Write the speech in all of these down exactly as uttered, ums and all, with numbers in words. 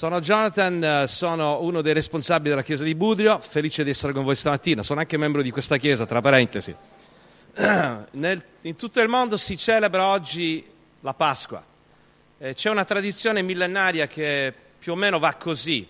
Sono Jonathan, sono uno dei responsabili della chiesa di Budrio, felice di essere con voi stamattina, sono anche membro di questa chiesa, tra parentesi. Nel, in tutto il mondo si celebra oggi la Pasqua, eh, c'è una tradizione millenaria che più o meno va così,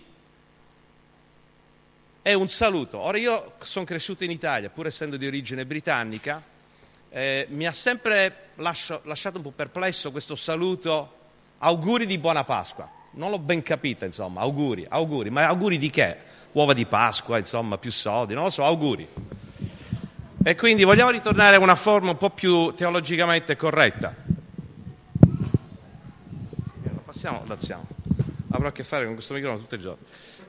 è un saluto. Ora io sono cresciuto in Italia, pur essendo di origine britannica, eh, mi ha sempre lascio, lasciato un po' perplesso questo saluto, auguri di buona Pasqua. Non l'ho ben capita, insomma, auguri, auguri, ma auguri di che? Uova di Pasqua, insomma, più soldi, non lo so, auguri. E quindi vogliamo ritornare a una forma un po' più teologicamente corretta. Passiamo, alziamo. Avrò a che fare con questo microfono tutto il giorno.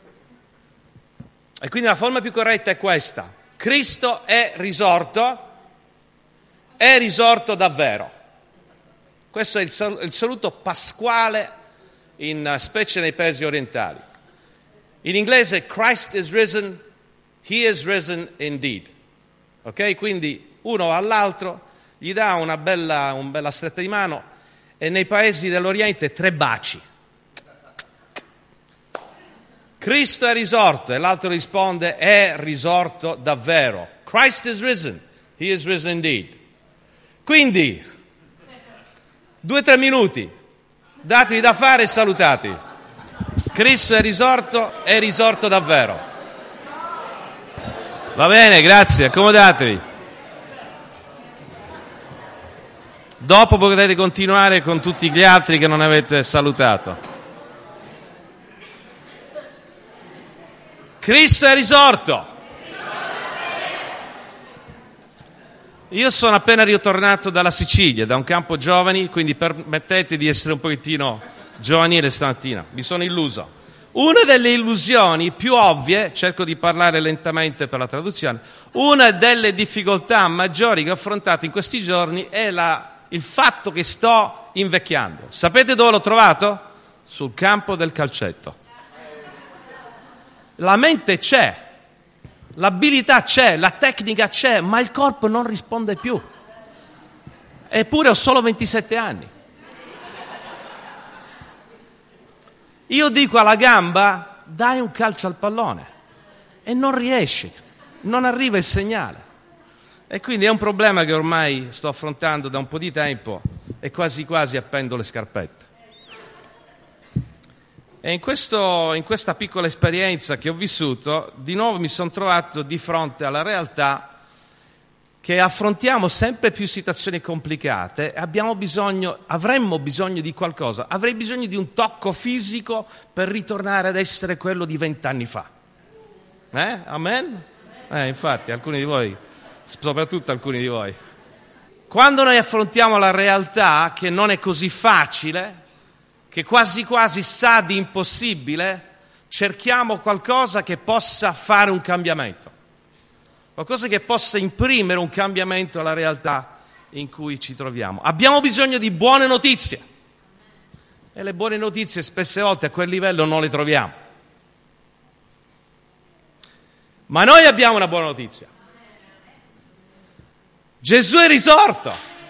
E quindi la forma più corretta è questa. Cristo è risorto, è risorto davvero. Questo è il, sal- il saluto pasquale, in specie nei paesi orientali. In inglese Christ is risen, he is risen indeed. Ok? Quindi uno all'altro gli dà una bella, una bella stretta di mano e nei paesi dell'Oriente tre baci. Cristo è risorto e l'altro risponde è risorto davvero. Christ is risen, he is risen indeed. Quindi due o tre minuti. Datevi da fare e salutati. Cristo è risorto, è risorto davvero. Va bene, grazie, accomodatevi. Dopo potete continuare con tutti gli altri che non avete salutato. Cristo è risorto. Io sono appena ritornato dalla Sicilia, da un campo giovani, quindi permettete di essere un pochettino giovanile stamattina. Mi sono illuso. Una delle illusioni più ovvie, cerco di parlare lentamente per la traduzione, una delle difficoltà maggiori che ho affrontato in questi giorni è la, il fatto che sto invecchiando. Sapete dove l'ho trovato? Sul campo del calcetto. La mente c'è. L'abilità c'è, la tecnica c'è, ma il corpo non risponde più. Eppure ho solo ventisette anni. Io dico alla gamba, dai un calcio al pallone. E non riesci, non arriva il segnale. E quindi è un problema che ormai sto affrontando da un po' di tempo e quasi quasi appendo le scarpette. E in, questo, in questa piccola esperienza che ho vissuto, di nuovo mi sono trovato di fronte alla realtà che affrontiamo sempre più situazioni complicate e abbiamo bisogno, avremmo bisogno di qualcosa, avrei bisogno di un tocco fisico per ritornare ad essere quello di vent'anni fa. Eh? Amen? Eh, infatti, alcuni di voi, soprattutto alcuni di voi. Quando noi affrontiamo la realtà che non è così facile, che quasi quasi sa di impossibile, cerchiamo qualcosa che possa fare un cambiamento, qualcosa che possa imprimere un cambiamento alla realtà in cui ci troviamo. Abbiamo bisogno di buone notizie e le buone notizie spesse volte a quel livello non le troviamo. Ma noi abbiamo una buona notizia. Gesù è risorto.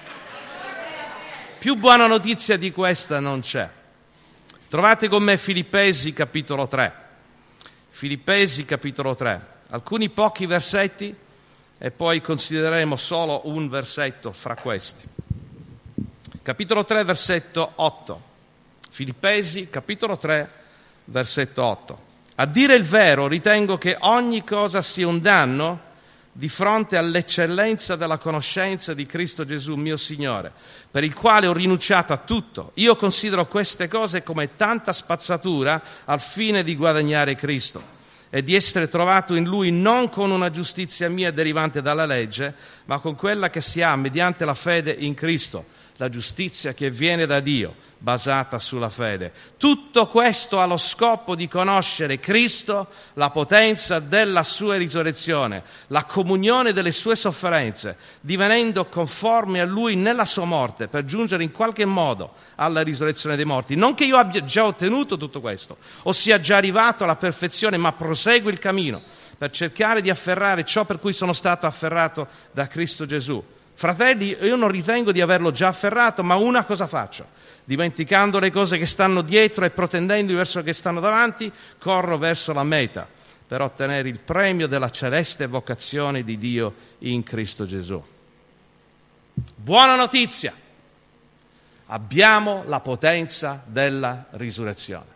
Più buona notizia di questa non c'è. Trovate con me Filippesi capitolo tre. Filippesi capitolo tre. Alcuni pochi versetti e poi considereremo solo un versetto fra questi. Capitolo tre, versetto otto. Filippesi capitolo tre, versetto otto. A dire il vero, ritengo che ogni cosa sia un danno di fronte all'eccellenza della conoscenza di Cristo Gesù, mio Signore, per il quale ho rinunciato a tutto. Io considero queste cose come tanta spazzatura al fine di guadagnare Cristo e di essere trovato in Lui non con una giustizia mia derivante dalla legge, ma con quella che si ha mediante la fede in Cristo, la giustizia che viene da Dio, basata sulla fede. Tutto questo ha lo scopo di conoscere Cristo, la potenza della sua risurrezione, la comunione delle sue sofferenze, divenendo conformi a Lui nella sua morte, per giungere in qualche modo alla risurrezione dei morti. Non che io abbia già ottenuto tutto questo, o sia già arrivato alla perfezione, ma proseguo il cammino per cercare di afferrare ciò per cui sono stato afferrato da Cristo Gesù. Fratelli, io non ritengo di averlo già afferrato, ma una cosa faccio: dimenticando le cose che stanno dietro e protendendo verso le che stanno davanti, corro verso la meta per ottenere il premio della celeste vocazione di Dio in Cristo Gesù. Buona notizia! Abbiamo la potenza della risurrezione.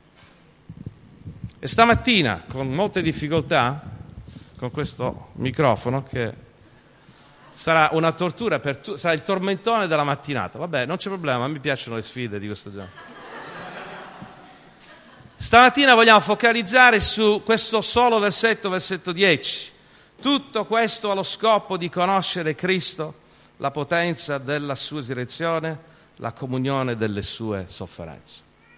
E stamattina, con molte difficoltà, con questo microfono, che sarà una tortura, per tu- sarà il tormentone della mattinata. Vabbè, non c'è problema, a me piacciono le sfide di questo genere. Stamattina vogliamo focalizzare su questo solo versetto, versetto dieci. Tutto questo allo scopo di conoscere Cristo, la potenza della sua risurrezione, la comunione delle sue sofferenze.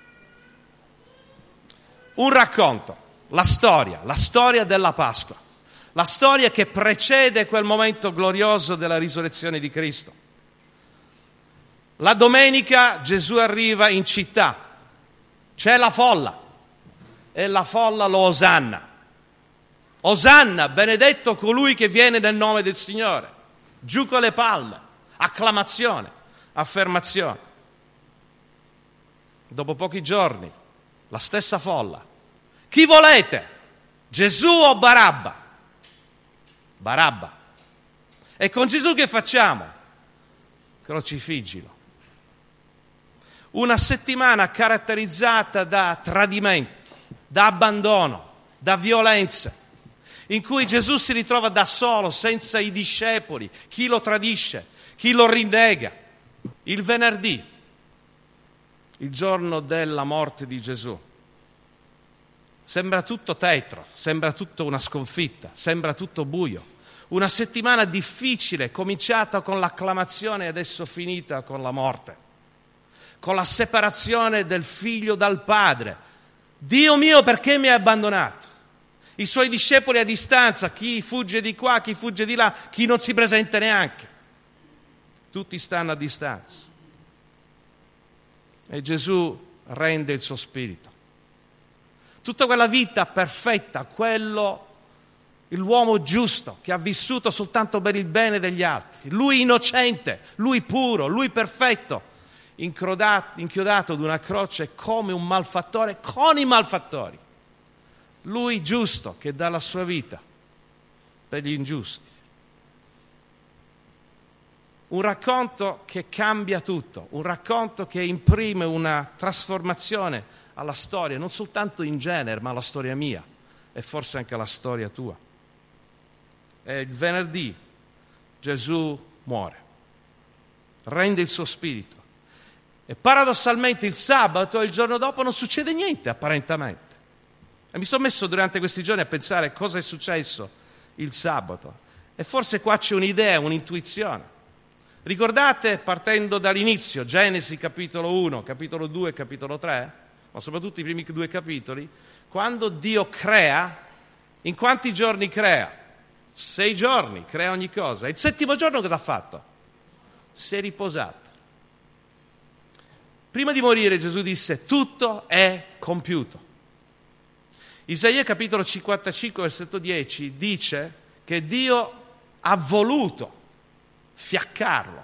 Un racconto, la storia, la storia della Pasqua, la storia che precede quel momento glorioso della risurrezione di Cristo. La domenica Gesù arriva in città, c'è la folla e la folla lo osanna. Osanna, benedetto colui che viene nel nome del Signore. Giù con le palme, acclamazione, affermazione. Dopo pochi giorni, la stessa folla. Chi volete? Gesù o Barabba? Barabba. E con Gesù che facciamo? Crocifiggilo. Una settimana caratterizzata da tradimenti, da abbandono, da violenza, in cui Gesù si ritrova da solo, senza i discepoli, chi lo tradisce, chi lo rinnega. Il venerdì, il giorno della morte di Gesù, sembra tutto tetro, sembra tutto una sconfitta, sembra tutto buio. Una settimana difficile, cominciata con l'acclamazione e adesso finita con la morte, con la separazione del figlio dal padre. Dio mio, perché mi hai abbandonato? I suoi discepoli a distanza, chi fugge di qua, chi fugge di là, chi non si presenta neanche. Tutti stanno a distanza. E Gesù rende il suo spirito. Tutta quella vita perfetta, quello, l'uomo giusto che ha vissuto soltanto per il bene degli altri, lui innocente, lui puro, lui perfetto, inchiodato, inchiodato ad una croce come un malfattore con i malfattori. Lui giusto che dà la sua vita per gli ingiusti. Un racconto che cambia tutto, un racconto che imprime una trasformazione alla storia, non soltanto in genere, ma alla storia mia e forse anche alla storia tua. E il venerdì Gesù muore, rende il suo spirito e paradossalmente il sabato, il giorno dopo, non succede niente apparentemente. E mi sono messo durante questi giorni a pensare cosa è successo il sabato e forse qua c'è un'idea, un'intuizione. Ricordate, partendo dall'inizio, Genesi capitolo uno, capitolo due, capitolo tre, ma soprattutto i primi due capitoli, quando Dio crea, in quanti giorni crea? Sei giorni, crea ogni cosa. E il settimo giorno cosa ha fatto? Si è riposato. Prima di morire Gesù disse: tutto è compiuto. Isaia capitolo cinquantacinque, versetto dieci, dice che Dio ha voluto fiaccarlo.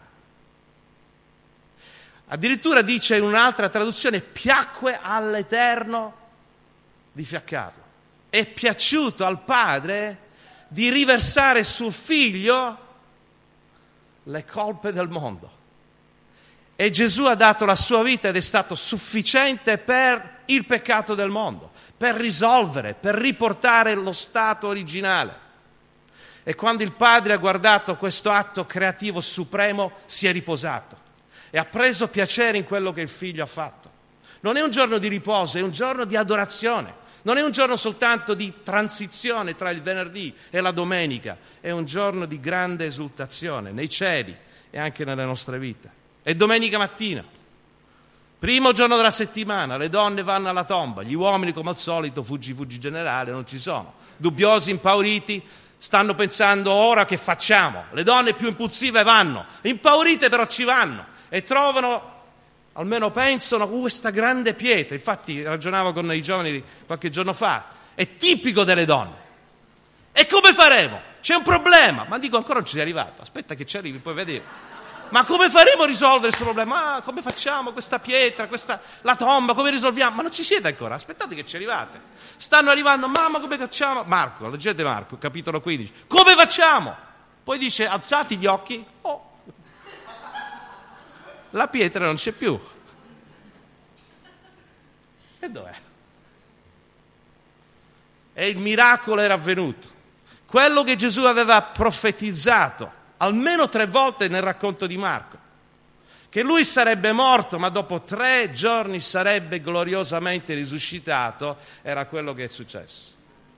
Addirittura dice in un'altra traduzione: piacque all'Eterno di fiaccarlo. È piaciuto al Padre di riversare sul Figlio le colpe del mondo. E Gesù ha dato la sua vita ed è stato sufficiente per il peccato del mondo, per risolvere, per riportare lo stato originale. E quando il Padre ha guardato questo atto creativo supremo, si è riposato e ha preso piacere in quello che il Figlio ha fatto. Non è un giorno di riposo, è un giorno di adorazione. Non è un giorno soltanto di transizione tra il venerdì e la domenica, è un giorno di grande esultazione nei cieli e anche nelle nostre vite. È domenica mattina, primo giorno della settimana, le donne vanno alla tomba, gli uomini come al solito, fuggi fuggi generale, non ci sono. Dubbiosi, impauriti, stanno pensando ora che facciamo. Le donne più impulsive vanno, impaurite però ci vanno e trovano, almeno pensano, questa grande pietra. Infatti ragionavo con i giovani qualche giorno fa, è tipico delle donne. E come faremo? C'è un problema. Ma dico, ancora non ci sei arrivato. Aspetta che ci arrivi, poi vedi. Ma come faremo a risolvere questo problema? Ah, come facciamo questa pietra, questa, la tomba, come risolviamo? Ma non ci siete ancora, aspettate che ci arrivate. Stanno arrivando, mamma, come facciamo? Marco, leggete Marco, capitolo quindici. Come facciamo? Poi dice, alzati gli occhi. Oh, la pietra non c'è più. E dov'è? E il miracolo era avvenuto. Quello che Gesù aveva profetizzato almeno tre volte nel racconto di Marco, che lui sarebbe morto ma dopo tre giorni sarebbe gloriosamente risuscitato, era quello che è successo.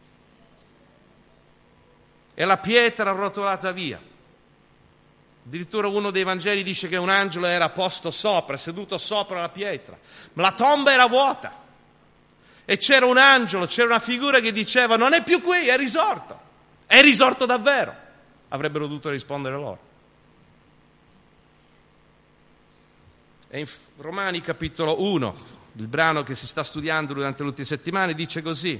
E la pietra arrotolata via. Addirittura uno dei Vangeli dice che un angelo era posto sopra, seduto sopra la pietra, ma la tomba era vuota. E c'era un angelo, c'era una figura che diceva: non è più qui, è risorto. È risorto davvero. Avrebbero dovuto rispondere loro. E in Romani capitolo uno, il brano che si sta studiando durante le ultime settimane, dice così,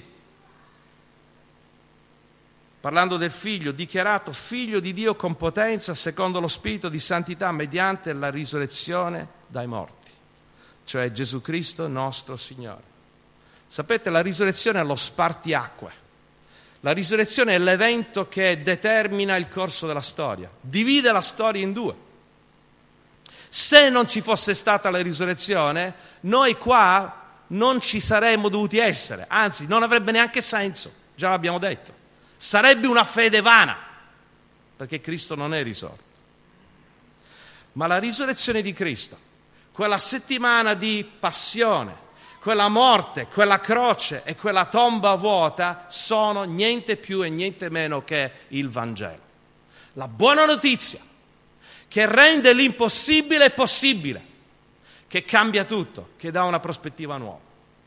parlando del figlio, dichiarato figlio di Dio con potenza secondo lo spirito di santità mediante la risurrezione dai morti, cioè Gesù Cristo nostro Signore. Sapete, la risurrezione è lo spartiacque. La risurrezione è l'evento che determina il corso della storia, divide la storia in due. Se non ci fosse stata la risurrezione, noi qua non ci saremmo dovuti essere, anzi non avrebbe neanche senso, già l'abbiamo detto. Sarebbe una fede vana, perché Cristo non è risorto. Ma la risurrezione di Cristo, quella settimana di passione, quella morte, quella croce e quella tomba vuota sono niente più e niente meno che il Vangelo. La buona notizia che rende l'impossibile possibile, che cambia tutto, che dà una prospettiva nuova.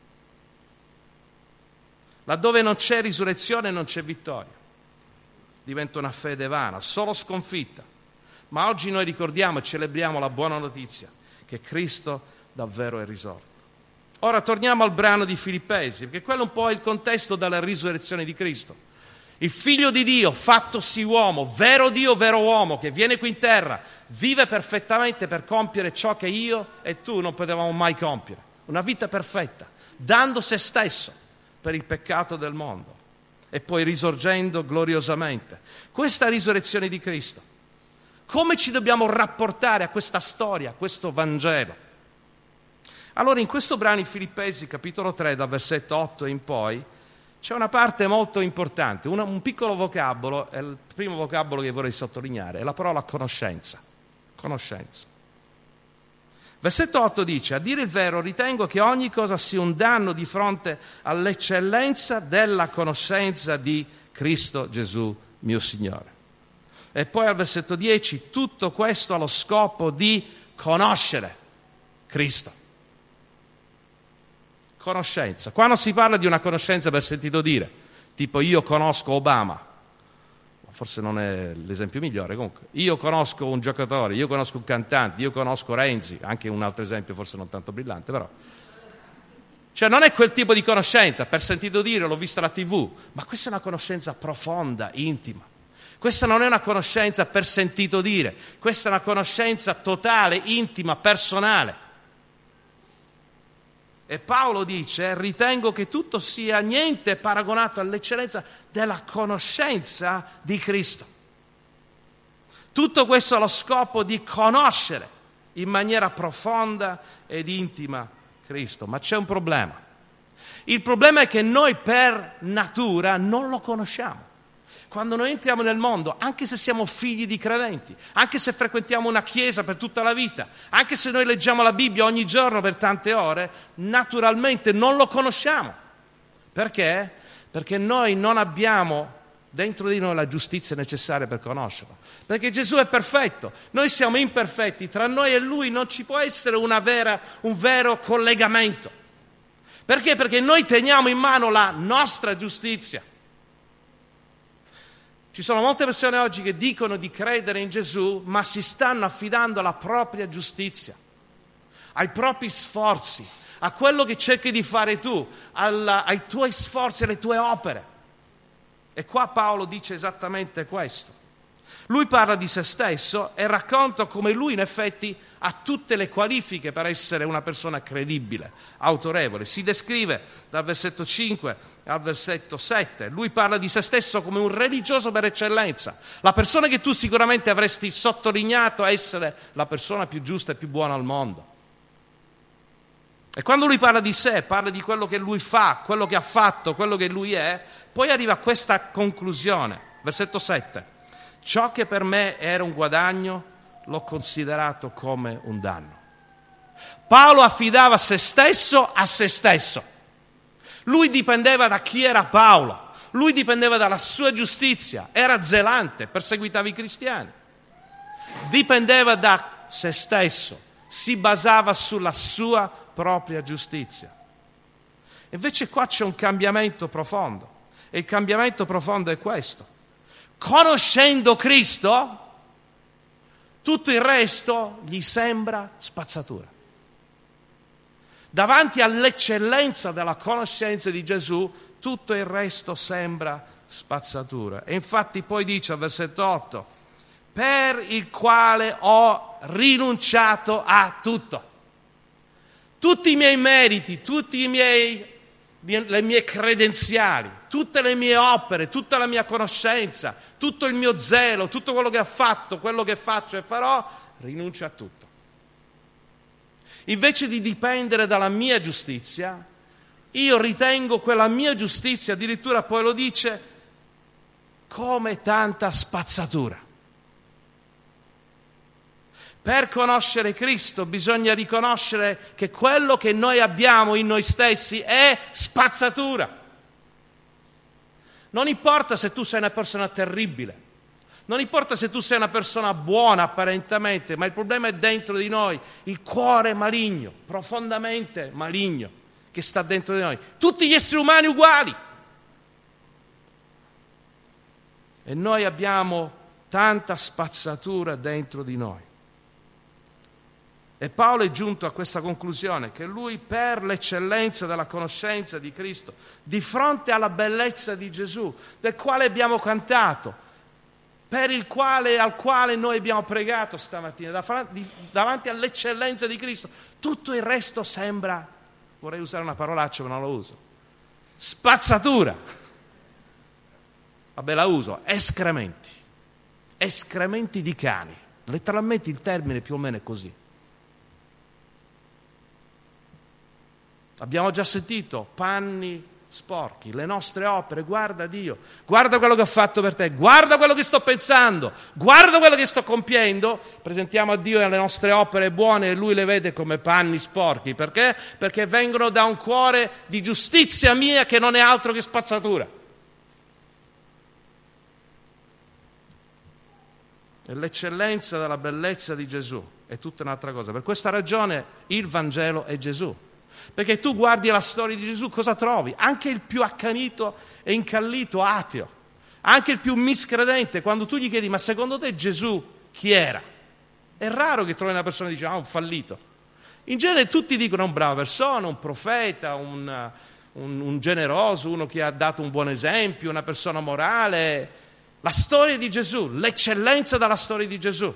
Laddove non c'è risurrezione non c'è vittoria. Diventa una fede vana, solo sconfitta. Ma oggi noi ricordiamo e celebriamo la buona notizia che Cristo davvero è risorto. Ora torniamo al brano di Filippesi, perché quello è un po' il contesto della risurrezione di Cristo. Il Figlio di Dio, fattosi uomo, vero Dio, vero uomo, che viene qui in terra, vive perfettamente per compiere ciò che io e tu non potevamo mai compiere. Una vita perfetta, dando se stesso per il peccato del mondo e poi risorgendo gloriosamente. Questa risurrezione di Cristo, come ci dobbiamo rapportare a questa storia, a questo Vangelo? Allora in questo brano in Filippesi, capitolo tre, dal versetto otto in poi, c'è una parte molto importante, una, un piccolo vocabolo, è il primo vocabolo che vorrei sottolineare, è la parola conoscenza. Conoscenza. Versetto otto dice: a dire il vero ritengo che ogni cosa sia un danno di fronte all'eccellenza della conoscenza di Cristo Gesù mio Signore. E poi al versetto dieci: tutto questo allo scopo di conoscere Cristo. Conoscenza. Qua non si parla di una conoscenza per sentito dire, tipo io conosco Obama, forse non è l'esempio migliore, comunque io conosco un giocatore, io conosco un cantante, io conosco Renzi, anche un altro esempio forse non tanto brillante, però cioè non è quel tipo di conoscenza per sentito dire, l'ho vista alla tivù, ma questa è una conoscenza profonda, intima. Questa non è una conoscenza per sentito dire, questa è una conoscenza totale, intima, personale. E Paolo dice: ritengo che tutto sia niente paragonato all'eccellenza della conoscenza di Cristo. Tutto questo allo scopo di conoscere in maniera profonda ed intima Cristo. Ma c'è un problema. Il problema è che noi per natura non lo conosciamo. Quando noi entriamo nel mondo, anche se siamo figli di credenti, anche se frequentiamo una chiesa per tutta la vita, anche se noi leggiamo la Bibbia ogni giorno per tante ore, naturalmente non lo conosciamo. Perché? Perché noi non abbiamo dentro di noi la giustizia necessaria per conoscerlo. Perché Gesù è perfetto, noi siamo imperfetti, tra noi e Lui non ci può essere una vera, un vero collegamento. Perché? Perché noi teniamo in mano la nostra giustizia. Ci sono molte persone oggi che dicono di credere in Gesù, ma si stanno affidando alla propria giustizia, ai propri sforzi, a quello che cerchi di fare tu, alla, ai tuoi sforzi, alle tue opere. E qua Paolo dice esattamente questo. Lui parla di se stesso e racconta come lui in effetti ha tutte le qualifiche per essere una persona credibile, autorevole. Si descrive dal versetto cinque al versetto sette. Lui parla di se stesso come un religioso per eccellenza, la persona che tu sicuramente avresti sottolineato essere la persona più giusta e più buona al mondo. E quando lui parla di sé, parla di quello che lui fa, quello che ha fatto, quello che lui è, poi arriva a questa conclusione, versetto sette. Ciò che per me era un guadagno l'ho considerato come un danno. Paolo affidava se stesso a se stesso. Lui dipendeva da chi era Paolo, lui dipendeva dalla sua giustizia, era zelante, perseguitava i cristiani. Dipendeva da se stesso, si basava sulla sua propria giustizia. Invece qua c'è un cambiamento profondo, e il cambiamento profondo è questo. Conoscendo Cristo, tutto il resto gli sembra spazzatura. Davanti all'eccellenza della conoscenza di Gesù, tutto il resto sembra spazzatura. E infatti poi dice al versetto otto, per il quale ho rinunciato a tutto. Tutti i miei meriti, tutti i miei le mie credenziali, tutte le mie opere, tutta la mia conoscenza, tutto il mio zelo, tutto quello che ho fatto, quello che faccio e farò, rinuncio a tutto. Invece di dipendere dalla mia giustizia, io ritengo quella mia giustizia, addirittura poi lo dice, come tanta spazzatura. Per conoscere Cristo bisogna riconoscere che quello che noi abbiamo in noi stessi è spazzatura. Non importa se tu sei una persona terribile, non importa se tu sei una persona buona apparentemente, ma il problema è dentro di noi, il cuore maligno, profondamente maligno, che sta dentro di noi. Tutti gli esseri umani uguali. E noi abbiamo tanta spazzatura dentro di noi. E Paolo è giunto a questa conclusione, che lui, per l'eccellenza della conoscenza di Cristo, di fronte alla bellezza di Gesù, del quale abbiamo cantato, per il quale, al quale noi abbiamo pregato stamattina, davanti all'eccellenza di Cristo, tutto il resto sembra, vorrei usare una parolaccia ma non lo uso, spazzatura. Vabbè, la uso, escrementi, escrementi di cani, letteralmente il termine più o meno è così. Abbiamo già sentito panni sporchi, le nostre opere, guarda Dio, guarda quello che ho fatto per te, guarda quello che sto pensando, guarda quello che sto compiendo. Presentiamo a Dio le nostre opere buone e Lui le vede come panni sporchi. Perché? Perché vengono da un cuore di giustizia mia che non è altro che spazzatura. E l'eccellenza della bellezza di Gesù è tutta un'altra cosa. Per questa ragione il Vangelo è Gesù. Perché tu guardi la storia di Gesù, cosa trovi? Anche il più accanito e incallito ateo, anche il più miscredente, quando tu gli chiedi, ma secondo te Gesù chi era? È raro che trovi una persona che dice, ah, un fallito. In genere tutti dicono un brava persona, un profeta, un, un, un generoso, uno che ha dato un buon esempio, una persona morale. La storia di Gesù, l'eccellenza della storia di Gesù.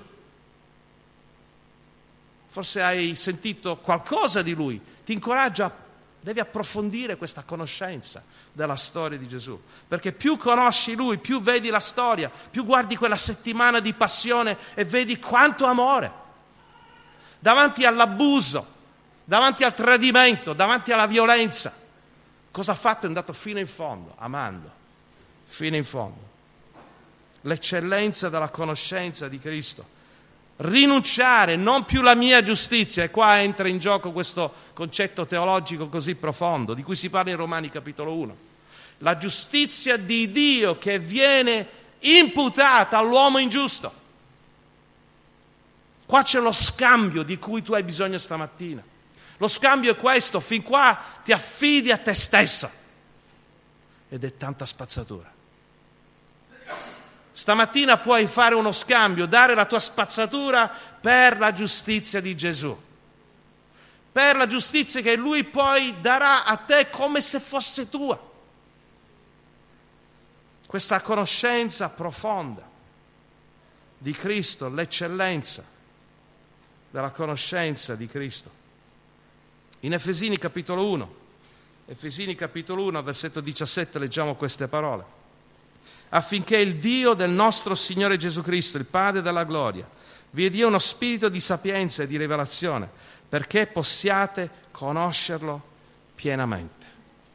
Forse hai sentito qualcosa di Lui, ti incoraggia, devi approfondire questa conoscenza della storia di Gesù, perché più conosci Lui, più vedi la storia, più guardi quella settimana di passione e vedi quanto amore. Davanti all'abuso, davanti al tradimento, davanti alla violenza, cosa ha fatto? È andato fino in fondo, amando, fino in fondo. L'eccellenza della conoscenza di Cristo. Rinunciare, non più la mia giustizia, e qua entra in gioco questo concetto teologico così profondo di cui si parla in Romani capitolo uno, la giustizia di Dio che viene imputata all'uomo ingiusto. Qua c'è lo scambio di cui tu hai bisogno stamattina. Lo scambio è questo: fin qua ti affidi a te stesso, ed è tanta spazzatura. Stamattina puoi fare uno scambio, dare la tua spazzatura per la giustizia di Gesù, per la giustizia che Lui poi darà a te come se fosse tua. questa conoscenza profonda di Cristo, l'eccellenza della conoscenza di Cristo. In Efesini capitolo uno, Efesini capitolo uno, versetto diciassette, leggiamo queste parole: affinché il Dio del nostro Signore Gesù Cristo, il Padre della gloria, vi dia uno spirito di sapienza e di rivelazione, perché possiate conoscerlo pienamente.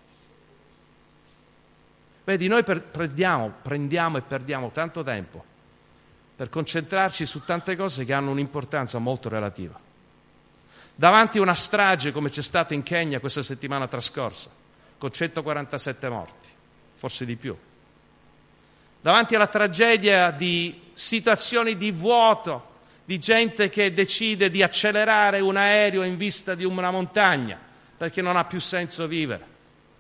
Vedi, noi per, prendiamo, prendiamo e perdiamo tanto tempo per concentrarci su tante cose che hanno un'importanza molto relativa. Davanti a una strage come c'è stata in Kenya questa settimana trascorsa, con centoquarantasette morti, forse di più, davanti alla tragedia di situazioni di vuoto, di gente che decide di accelerare un aereo in vista di una montagna perché non ha più senso vivere.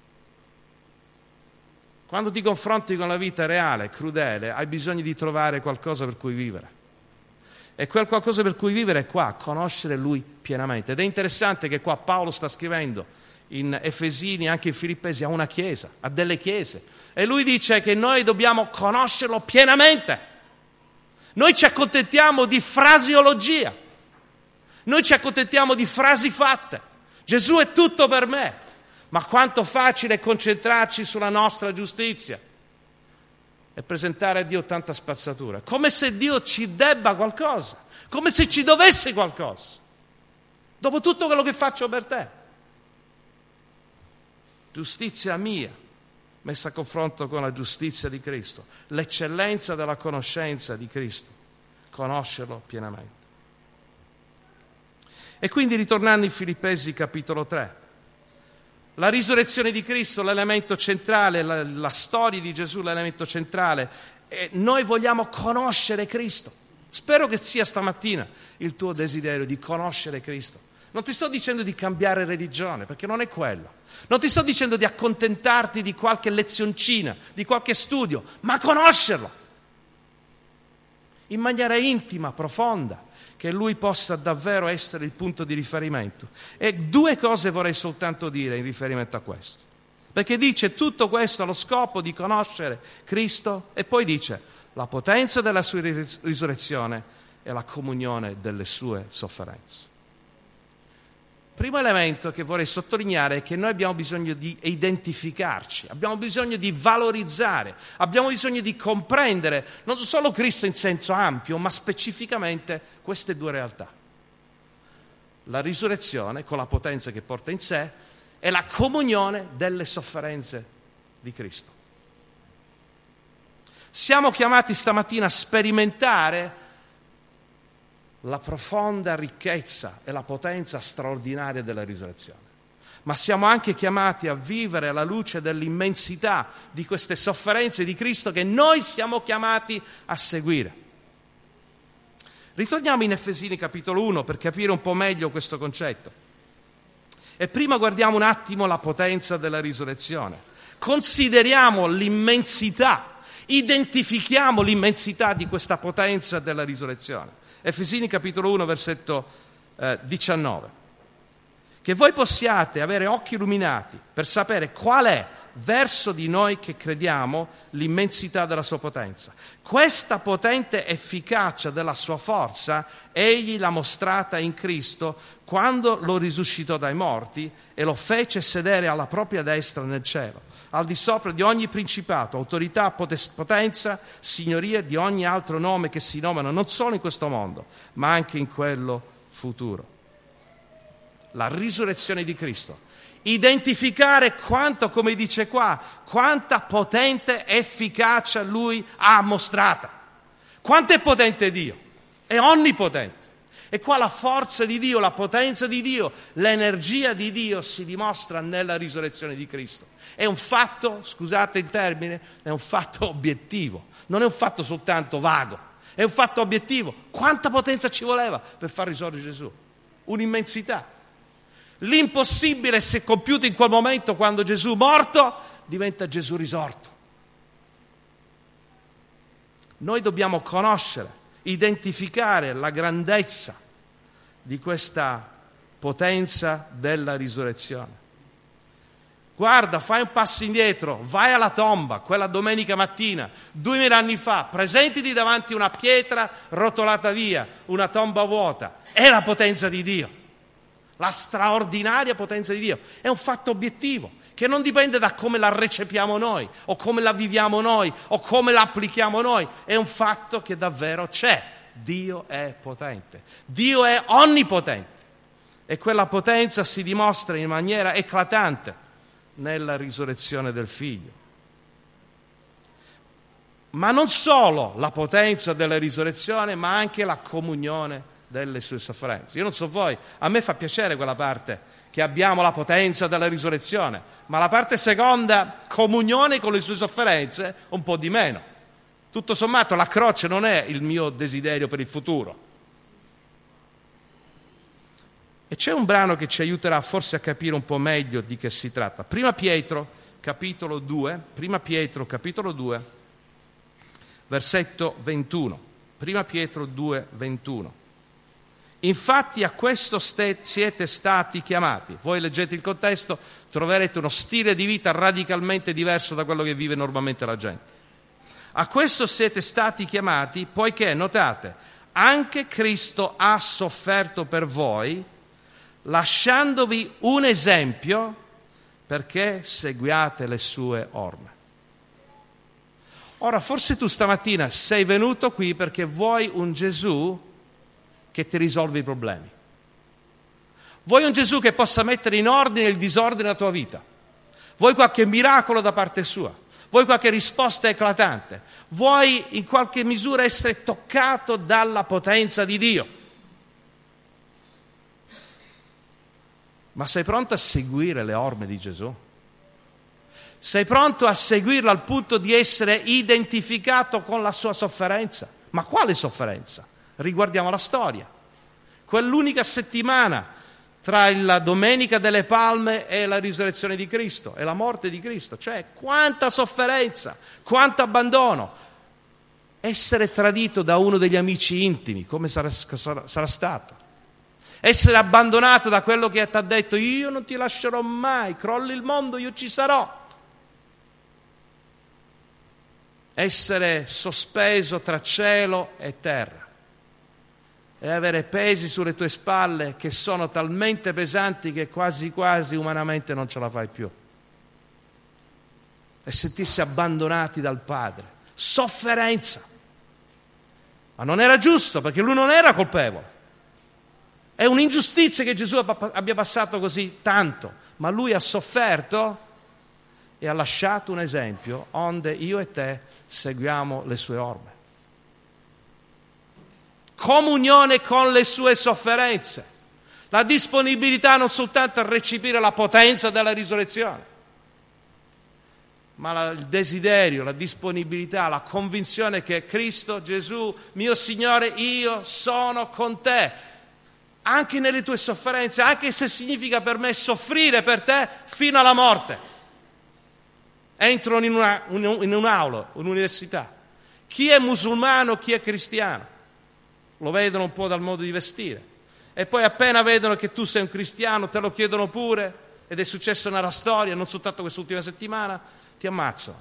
Quando ti confronti con la vita reale, crudele, hai bisogno di trovare qualcosa per cui vivere. E quel qualcosa per cui vivere è qua, conoscere Lui pienamente. Ed è interessante che qua Paolo sta scrivendo in Efesini, anche in Filippesi, a una chiesa, a delle chiese. E lui dice che noi dobbiamo conoscerlo pienamente. Noi ci accontentiamo di fraseologia. Noi ci accontentiamo di frasi fatte. Gesù è tutto per me. Ma quanto facile è concentrarci sulla nostra giustizia e presentare a Dio tanta spazzatura, come se Dio ci debba qualcosa, come se ci dovesse qualcosa, dopo tutto quello che faccio per te. Giustizia mia, messa a confronto con la giustizia di Cristo, l'eccellenza della conoscenza di Cristo, conoscerlo pienamente. E quindi, ritornando in Filippesi capitolo tre, la risurrezione di Cristo, l'elemento centrale, la, la storia di Gesù, l'elemento centrale. E noi vogliamo conoscere Cristo. Spero che sia stamattina il tuo desiderio di conoscere Cristo. Non ti sto dicendo di cambiare religione, perché non è quello. Non ti sto dicendo di accontentarti di qualche lezioncina, di qualche studio, ma conoscerlo in maniera intima, profonda, che Lui possa davvero essere il punto di riferimento. E due cose vorrei soltanto dire in riferimento a questo. Perché dice tutto questo allo scopo di conoscere Cristo e poi dice la potenza della sua risurrezione e la comunione delle sue sofferenze. Primo elemento che vorrei sottolineare è che noi abbiamo bisogno di identificarci, abbiamo bisogno di valorizzare, abbiamo bisogno di comprendere non solo Cristo in senso ampio, ma specificamente queste due realtà. La risurrezione, con la potenza che porta in sé, e la comunione delle sofferenze di Cristo. Siamo chiamati stamattina a sperimentare la profonda ricchezza e la potenza straordinaria della risurrezione. Ma siamo anche chiamati a vivere alla luce dell'immensità di queste sofferenze di Cristo che noi siamo chiamati a seguire. Ritorniamo in Efesini capitolo uno per capire un po' meglio questo concetto. E prima guardiamo un attimo la potenza della risurrezione. Consideriamo l'immensità, identifichiamo l'immensità di questa potenza della risurrezione. Efesini capitolo uno, versetto eh, diciannove. Che voi possiate avere occhi illuminati per sapere qual è verso di noi che crediamo l'immensità della sua potenza. Questa potente efficacia della sua forza egli l'ha mostrata in Cristo quando lo risuscitò dai morti e lo fece sedere alla propria destra nel cielo, al di sopra di ogni principato, autorità, potenza, signoria, di ogni altro nome che si nomina non solo in questo mondo, ma anche in quello futuro. La risurrezione di Cristo. Identificare quanto, come dice qua, quanta potente efficacia Lui ha mostrata. Quanto è potente Dio? È onnipotente. E qua la forza di Dio, la potenza di Dio, l'energia di Dio si dimostra nella risurrezione di Cristo. È un fatto, scusate il termine, è un fatto obiettivo. Non è un fatto soltanto vago, è un fatto obiettivo. Quanta potenza ci voleva per far risorgere Gesù? Un'immensità. L'impossibile si è compiuto in quel momento quando Gesù morto diventa Gesù risorto. Noi dobbiamo conoscere, identificare la grandezza di questa potenza della risurrezione. Guarda, fai un passo indietro, vai alla tomba, quella domenica mattina, duemila anni fa, presentiti davanti a una pietra rotolata via, una tomba vuota. È la potenza di Dio, la straordinaria potenza di Dio. È un fatto obiettivo, che non dipende da come la recepiamo noi, o come la viviamo noi, o come la applichiamo noi. È un fatto che davvero c'è. Dio è potente, Dio è onnipotente. E quella potenza si dimostra in maniera eclatante nella risurrezione del Figlio. Ma non solo la potenza della risurrezione, ma anche la comunione delle sue sofferenze. Io non so voi, a me fa piacere quella parte che abbiamo la potenza della risurrezione, ma la parte seconda, comunione con le sue sofferenze, un po' di meno. Tutto sommato la croce non è il mio desiderio per il futuro. E c'è un brano che ci aiuterà forse a capire un po' meglio di che si tratta. Prima Pietro, capitolo due, Prima Pietro, capitolo due, versetto ventuno. Prima Pietro due, ventuno. Infatti a questo ste- siete stati chiamati. Voi leggete il contesto, troverete uno stile di vita radicalmente diverso da quello che vive normalmente la gente. A questo siete stati chiamati, poiché, notate, anche Cristo ha sofferto per voi, lasciandovi un esempio perché seguiate le sue orme. Ora, forse tu stamattina sei venuto qui perché vuoi un Gesù che ti risolve i problemi. Vuoi un Gesù che possa mettere in ordine il disordine della tua vita. Vuoi qualche miracolo da parte sua. Vuoi qualche risposta eclatante. Vuoi in qualche misura essere toccato dalla potenza di Dio. Ma sei pronto a seguire le orme di Gesù? Sei pronto a seguirlo al punto di essere identificato con la sua sofferenza? Ma quale sofferenza? Riguardiamo la storia. Quell'unica settimana tra la Domenica delle Palme e la risurrezione di Cristo e la morte di Cristo. Cioè, quanta sofferenza, quanto abbandono. Essere tradito da uno degli amici intimi, come sarà, sarà, sarà stato. Essere abbandonato da quello che ti ha detto, io non ti lascerò mai, crolli il mondo, io ci sarò. Essere sospeso tra cielo e terra e avere pesi sulle tue spalle che sono talmente pesanti che quasi quasi umanamente non ce la fai più. E sentirsi abbandonati dal Padre. Sofferenza. Ma non era giusto, perché lui non era colpevole. È un'ingiustizia che Gesù abbia passato così tanto, ma lui ha sofferto e ha lasciato un esempio onde io e te seguiamo le sue orme. Comunione con le sue sofferenze, la disponibilità non soltanto a recepire la potenza della risurrezione, ma la, il desiderio, la disponibilità, la convinzione che Cristo Gesù, mio Signore, io sono con te. Anche nelle tue sofferenze, anche se significa per me soffrire per te fino alla morte. Entrano in, una, in un'aula, un'università. Chi è musulmano, chi è cristiano? Lo vedono un po' dal modo di vestire. E poi appena vedono che tu sei un cristiano, te lo chiedono pure, ed è successo nella storia, non soltanto quest'ultima settimana, ti ammazzano.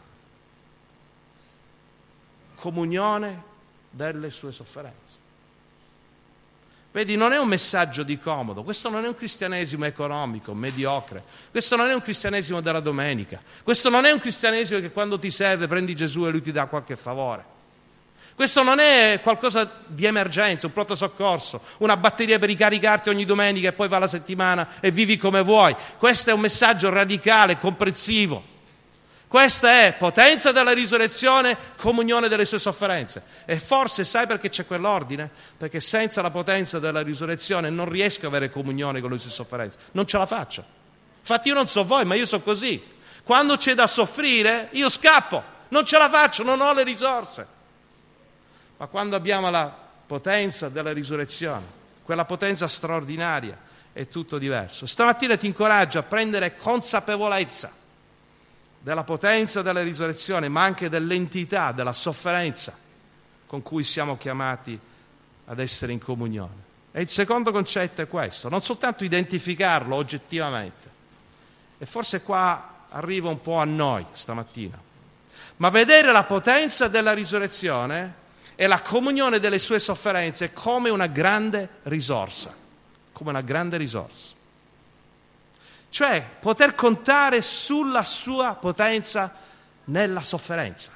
Comunione delle sue sofferenze. Vedi, non è un messaggio di comodo, questo non è un cristianesimo economico, mediocre, questo non è un cristianesimo della domenica, questo non è un cristianesimo che quando ti serve prendi Gesù e lui ti dà qualche favore. Questo non è qualcosa di emergenza, un pronto soccorso, una batteria per ricaricarti ogni domenica e poi va la settimana e vivi come vuoi. Questo è un messaggio radicale, comprensivo. Questa è potenza della risurrezione, comunione delle sue sofferenze. E forse sai perché c'è quell'ordine? Perché senza la potenza della risurrezione non riesco ad avere comunione con le sue sofferenze. Non ce la faccio. Infatti io non so voi, ma io so così. Quando c'è da soffrire, io scappo. Non ce la faccio, non ho le risorse. Ma quando abbiamo la potenza della risurrezione, quella potenza straordinaria, è tutto diverso. Stamattina ti incoraggio a prendere consapevolezza della potenza della risurrezione, ma anche dell'entità, della sofferenza con cui siamo chiamati ad essere in comunione. E il secondo concetto è questo, non soltanto identificarlo oggettivamente. E forse qua arriva un po' a noi stamattina. Ma vedere la potenza della risurrezione e la comunione delle sue sofferenze come una grande risorsa, come una grande risorsa. Cioè, poter contare sulla sua potenza nella sofferenza.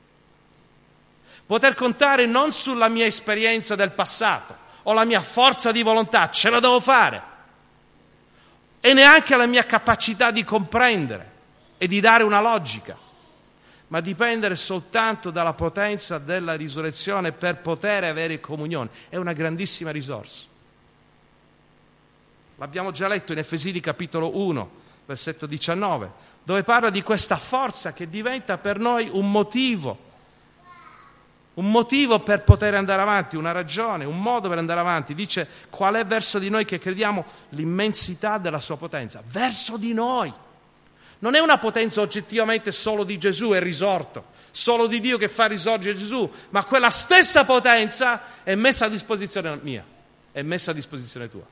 Poter contare non sulla mia esperienza del passato o la mia forza di volontà, ce la devo fare, e neanche la mia capacità di comprendere e di dare una logica, ma dipendere soltanto dalla potenza della risurrezione per poter avere comunione. È una grandissima risorsa. L'abbiamo già letto in Efesini capitolo uno, versetto diciannove, dove parla di questa forza che diventa per noi un motivo, un motivo per poter andare avanti, una ragione, un modo per andare avanti. Dice: qual è verso di noi che crediamo l'immensità della sua potenza? Verso di noi. Non è una potenza oggettivamente solo di Gesù, è risorto, solo di Dio che fa risorgere Gesù, ma quella stessa potenza è messa a disposizione mia, è messa a disposizione tua.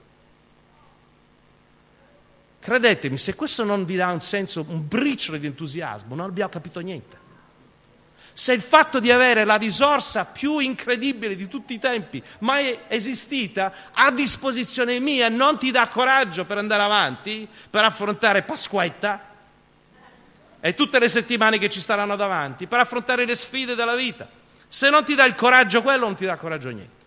Credetemi, se questo non vi dà un senso, un briciolo di entusiasmo, non abbiamo capito niente. Se il fatto di avere la risorsa più incredibile di tutti i tempi mai esistita a disposizione mia non ti dà coraggio per andare avanti, per affrontare Pasquetta e tutte le settimane che ci staranno davanti, per affrontare le sfide della vita, se non ti dà il coraggio quello, non ti dà coraggio niente.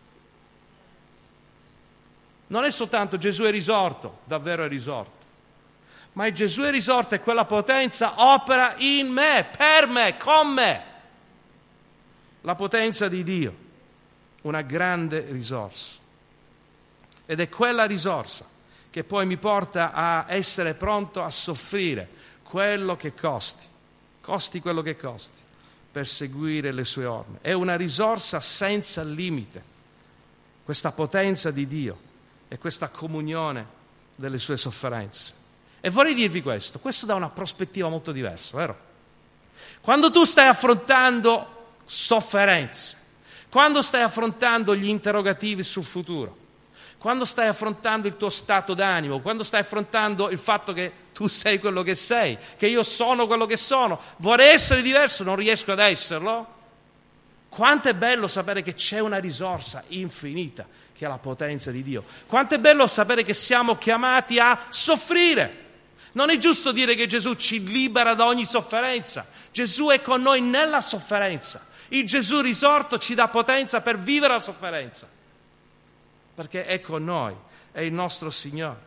Non è soltanto Gesù è risorto, davvero è risorto, ma il Gesù è risorto e quella potenza opera in me, per me, con me. La potenza di Dio, una grande risorsa. Ed è quella risorsa che poi mi porta a essere pronto a soffrire quello che costi, costi quello che costi, per seguire le sue orme. È una risorsa senza limite, questa potenza di Dio e questa comunione delle sue sofferenze. E vorrei dirvi questo, questo da una prospettiva molto diversa, vero? Quando tu stai affrontando sofferenze, quando stai affrontando gli interrogativi sul futuro, quando stai affrontando il tuo stato d'animo, quando stai affrontando il fatto che tu sei quello che sei, che io sono quello che sono, vorrei essere diverso, non riesco ad esserlo, quanto è bello sapere che c'è una risorsa infinita che è la potenza di Dio. Quanto è bello sapere che siamo chiamati a soffrire. Non è giusto dire che Gesù ci libera da ogni sofferenza. Gesù è con noi nella sofferenza. Il Gesù risorto ci dà potenza per vivere la sofferenza, perché è con noi, è il nostro Signore.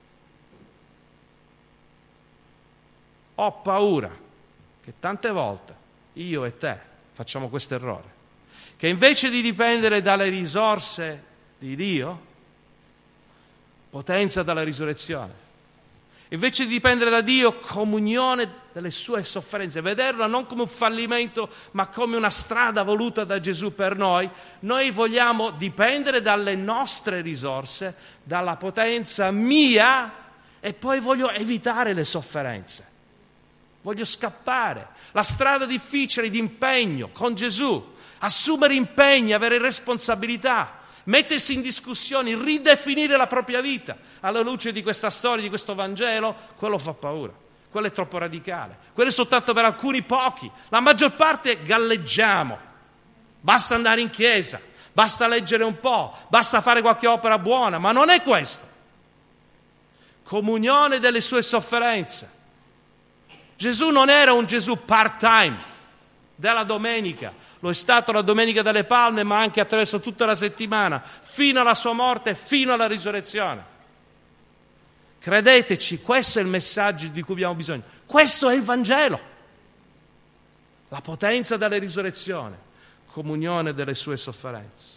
Ho paura che tante volte io e te facciamo questo errore, che invece di dipendere dalle risorse di Dio, potenza dalla risurrezione, invece di dipendere da Dio, comunione delle sue sofferenze, vederla non come un fallimento, ma come una strada voluta da Gesù per noi, noi vogliamo dipendere dalle nostre risorse, dalla potenza mia, e poi voglio evitare le sofferenze. Voglio scappare. La strada difficile di impegno con Gesù, assumere impegni, avere responsabilità, mettersi in discussione, ridefinire la propria vita alla luce di questa storia, di questo Vangelo, quello fa paura, quello è troppo radicale, quello è soltanto per alcuni pochi, la maggior parte galleggiamo, basta andare in chiesa, basta leggere un po', basta fare qualche opera buona, ma non è questo. Comunione delle sue sofferenze. Gesù non era un Gesù part-time della domenica, lo è stato la Domenica delle Palme, ma anche attraverso tutta la settimana, fino alla sua morte, fino alla risurrezione. Credeteci, questo è il messaggio di cui abbiamo bisogno. Questo è il Vangelo. La potenza della risurrezione, comunione delle sue sofferenze.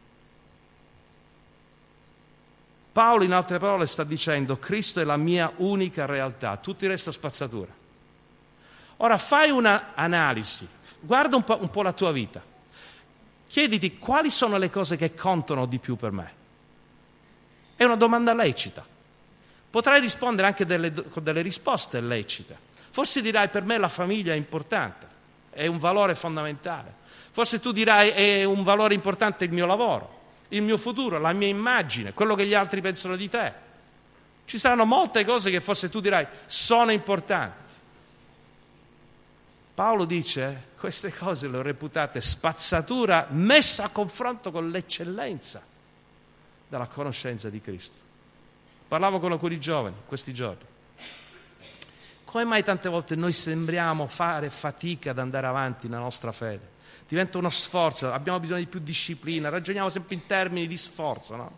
Paolo, in altre parole, sta dicendo: Cristo è la mia unica realtà, tutto il resto è spazzatura. Ora fai una analisi, guarda un po', un po' la tua vita, chiediti quali sono le cose che contano di più per me. È una domanda lecita. Potrai rispondere anche delle, con delle risposte lecite. Forse dirai: per me la famiglia è importante, è un valore fondamentale. Forse tu dirai: è un valore importante il mio lavoro, il mio futuro, la mia immagine, quello che gli altri pensano di te. Ci saranno molte cose che forse tu dirai sono importanti. Paolo dice, queste cose le ho reputate spazzatura messa a confronto con l'eccellenza della conoscenza di Cristo. Parlavo con alcuni giovani questi giorni. Come mai tante volte noi sembriamo fare fatica ad andare avanti nella nostra fede? Diventa uno sforzo, abbiamo bisogno di più disciplina, ragioniamo sempre in termini di sforzo, no?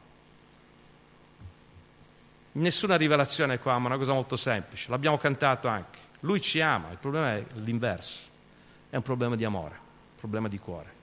Nessuna rivelazione qua, ma è una cosa molto semplice, l'abbiamo cantato anche. Lui ci ama, il problema è l'inverso, è un problema di amore, un problema di cuore.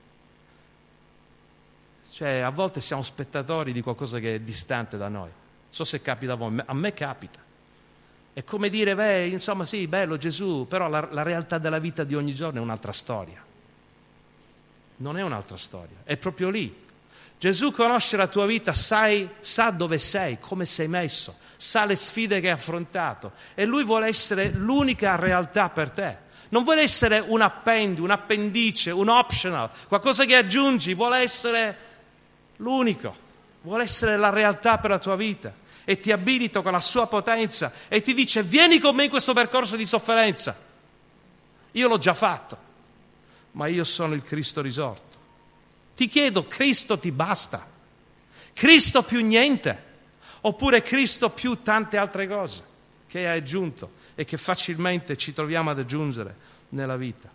Cioè, a volte siamo spettatori di qualcosa che è distante da noi. Non so se capita a voi, a me capita. È come dire, beh, insomma, sì, bello Gesù, però la, la realtà della vita di ogni giorno è un'altra storia. Non è un'altra storia, è proprio lì. Gesù conosce la tua vita, sai, sa dove sei, come sei messo, sa le sfide che hai affrontato e Lui vuole essere l'unica realtà per te. Non vuole essere un appendio, un appendice, un optional, qualcosa che aggiungi, vuole essere l'unico, vuole essere la realtà per la tua vita e ti abilita con la sua potenza e ti dice vieni con me in questo percorso di sofferenza. Io l'ho già fatto, ma io sono il Cristo risorto. Ti chiedo, Cristo ti basta? Cristo più niente? Oppure Cristo più tante altre cose che hai aggiunto e che facilmente ci troviamo ad aggiungere nella vita?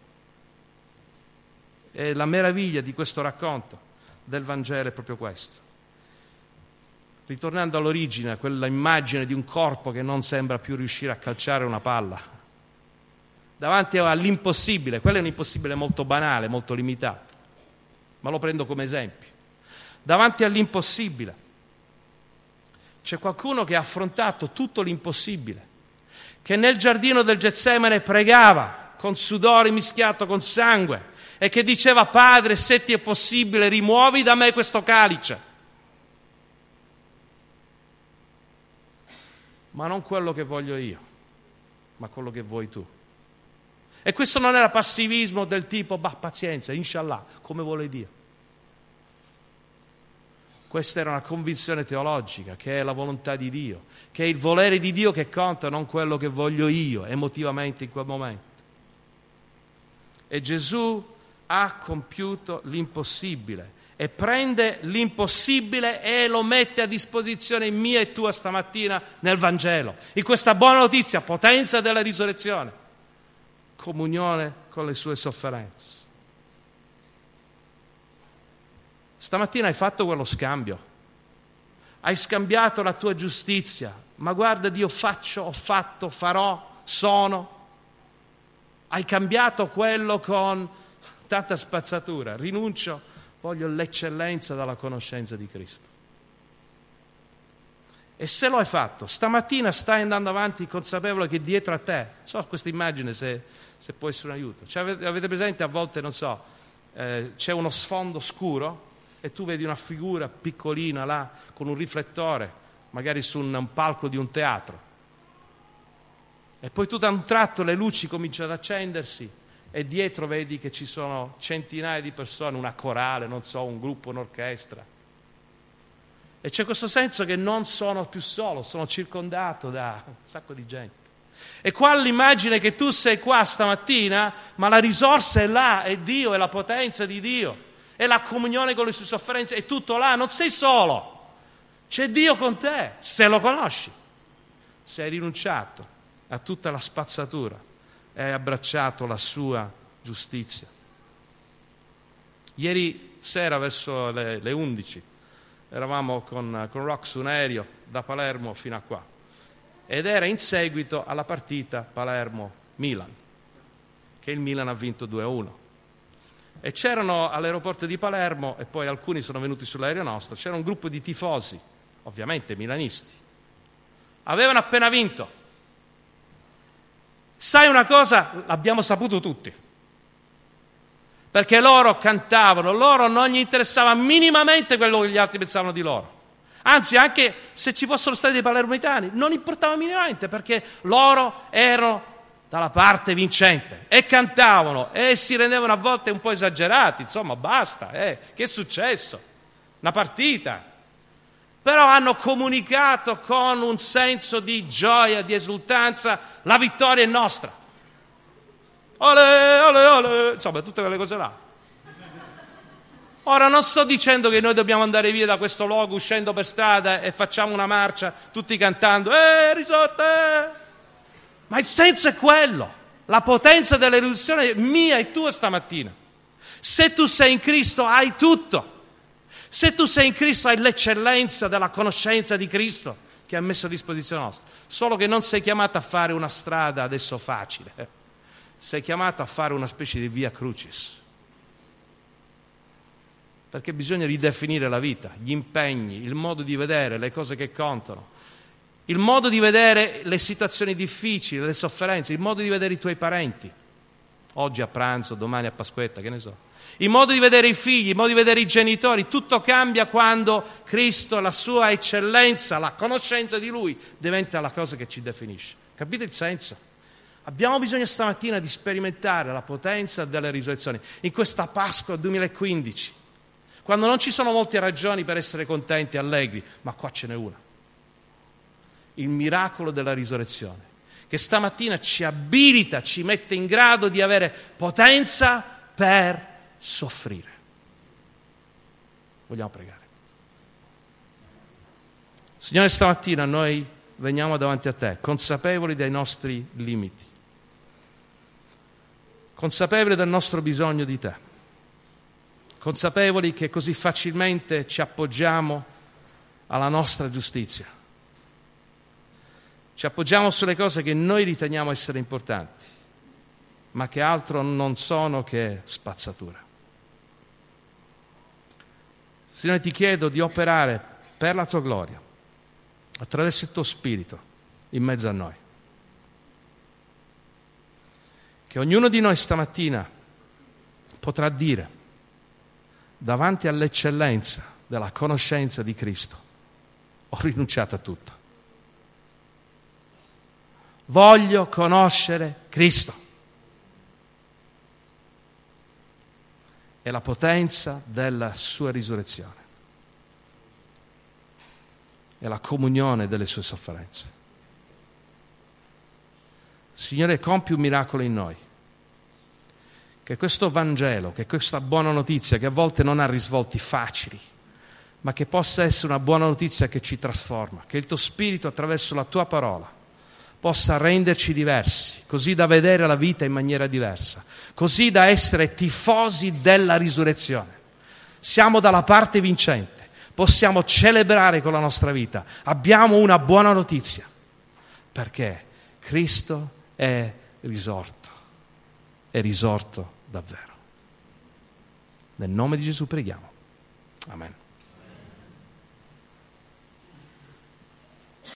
E la meraviglia di questo racconto del Vangelo è proprio questo. Ritornando all'origine, a quella immagine di un corpo che non sembra più riuscire a calciare una palla, davanti all'impossibile, quello è un impossibile molto banale, molto limitato, ma lo prendo come esempio. Davanti all'impossibile c'è qualcuno che ha affrontato tutto l'impossibile, che nel giardino del Getsemane pregava con sudore mischiato con sangue e che diceva: Padre, se ti è possibile, rimuovi da me questo calice. Ma non quello che voglio io, ma quello che vuoi tu. E questo non era passivismo del tipo, bah, pazienza, inshallah, come vuole Dio. Questa era una convinzione teologica, che è la volontà di Dio, che è il volere di Dio che conta, non quello che voglio io emotivamente in quel momento. E Gesù ha compiuto l'impossibile e prende l'impossibile e lo mette a disposizione mia e tua stamattina nel Vangelo, in questa buona notizia, potenza della risurrezione, comunione con le sue sofferenze. Stamattina hai fatto quello scambio, hai scambiato la tua giustizia, ma guarda Dio, faccio, ho fatto, farò, sono. Hai cambiato quello con tanta spazzatura, rinuncio, voglio l'eccellenza della conoscenza di Cristo. E se lo hai fatto, stamattina stai andando avanti consapevole che dietro a te, so questa immagine se, se può essere un aiuto, cioè, avete, avete presente a volte, non so, eh, c'è uno sfondo scuro e tu vedi una figura piccolina là con un riflettore, magari su un, un palco di un teatro, e poi tutto a un tratto le luci cominciano ad accendersi e dietro vedi che ci sono centinaia di persone, una corale, non so, un gruppo, un'orchestra, e c'è questo senso che non sono più solo, sono circondato da un sacco di gente. E qua l'immagine che tu sei qua stamattina, ma la risorsa è là, è Dio, è la potenza di Dio, è la comunione con le sue sofferenze, è tutto là, non sei solo, c'è Dio con te, se lo conosci, se hai rinunciato a tutta la spazzatura e hai abbracciato la sua giustizia. Ieri sera verso le, le undici eravamo con, con Rock su un aereo da Palermo fino a qua ed era in seguito alla partita Palermo-Milan, che il Milan ha vinto due a uno. E c'erano all'aeroporto di Palermo, e poi alcuni sono venuti sull'aereo nostro, c'era un gruppo di tifosi, ovviamente milanisti. Avevano appena vinto. Sai una cosa? L'abbiamo saputo tutti. Perché loro cantavano, loro non gli interessava minimamente quello che gli altri pensavano di loro. Anzi, anche se ci fossero stati dei palermitani, non importava minimamente, perché loro erano dalla parte vincente e cantavano e si rendevano a volte un po' esagerati, insomma, basta, eh, che è successo? Una partita. Però hanno comunicato con un senso di gioia, di esultanza, la vittoria è nostra. ole, ole, ole, insomma tutte quelle cose là. Ora non sto dicendo che noi dobbiamo andare via da questo luogo uscendo per strada e facciamo una marcia tutti cantando eh risorto, eh! Ma il senso è quello, la potenza della risurrezione è mia e tua stamattina. Se tu sei in Cristo hai tutto. Se tu sei in Cristo hai l'eccellenza della conoscenza di Cristo che ha messo a disposizione nostra. Solo che non sei chiamato a fare una strada adesso facile, eh. Sei chiamato a fare una specie di via crucis. Perché bisogna ridefinire la vita, gli impegni, il modo di vedere, le cose che contano, il modo di vedere le situazioni difficili, le sofferenze, il modo di vedere i tuoi parenti, oggi a pranzo, domani a Pasquetta, che ne so, il modo di vedere i figli, il modo di vedere i genitori, tutto cambia quando Cristo, la sua eccellenza, la conoscenza di Lui diventa la cosa che ci definisce. Capite il senso? Abbiamo bisogno stamattina di sperimentare la potenza della risurrezione in questa Pasqua duemilaquindici. Quando non ci sono molte ragioni per essere contenti e allegri, ma qua ce n'è una. Il miracolo della risurrezione, che stamattina ci abilita, ci mette in grado di avere potenza per soffrire. Vogliamo pregare. Signore, stamattina noi veniamo davanti a Te, consapevoli dei nostri limiti, consapevoli del nostro bisogno di Te, consapevoli che così facilmente ci appoggiamo alla nostra giustizia, ci appoggiamo sulle cose che noi riteniamo essere importanti, ma che altro non sono che spazzatura. Signore, ti chiedo di operare per la Tua gloria, attraverso il Tuo Spirito, in mezzo a noi. Che ognuno di noi stamattina potrà dire, davanti all'eccellenza della conoscenza di Cristo, ho rinunciato a tutto. Voglio conoscere Cristo e la potenza della sua risurrezione e la comunione delle sue sofferenze. Signore, compi un miracolo in noi. Che questo Vangelo, che questa buona notizia, che a volte non ha risvolti facili, ma che possa essere una buona notizia che ci trasforma, che il Tuo Spirito attraverso la Tua parola possa renderci diversi, così da vedere la vita in maniera diversa, così da essere tifosi della risurrezione. Siamo dalla parte vincente, possiamo celebrare con la nostra vita, abbiamo una buona notizia, perché Cristo è risorto, è risorto davvero. Nel nome di Gesù preghiamo. Amen.